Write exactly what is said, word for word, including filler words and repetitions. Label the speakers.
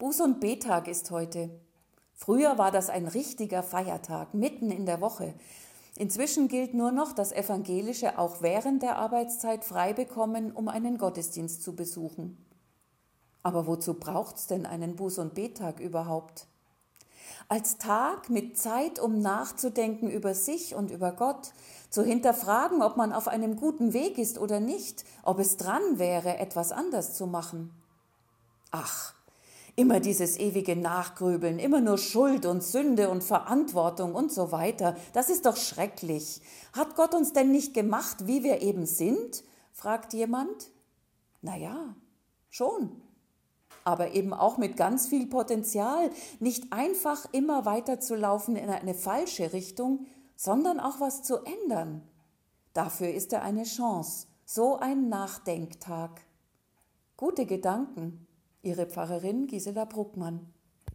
Speaker 1: Buß- und Bettag ist heute. Früher war das ein richtiger Feiertag, mitten in der Woche. Inzwischen gilt nur noch, dass Evangelische auch während der Arbeitszeit frei bekommen, um einen Gottesdienst zu besuchen. Aber wozu braucht's denn einen Buß- und Bettag überhaupt? Als Tag mit Zeit, um nachzudenken über sich und über Gott, zu hinterfragen, ob man auf einem guten Weg ist oder nicht, ob es dran wäre, etwas anders zu machen. Ach, immer dieses ewige Nachgrübeln, immer nur Schuld und Sünde und Verantwortung und so weiter, das ist doch schrecklich. Hat Gott uns denn nicht gemacht, wie wir eben sind? Fragt jemand. Na ja, schon. Aber eben auch mit ganz viel Potenzial, nicht einfach immer weiterzulaufen in eine falsche Richtung, sondern auch was zu ändern. Dafür ist er eine Chance, so ein Nachdenktag. Gute Gedanken, Ihre Pfarrerin Gisela Bruckmann.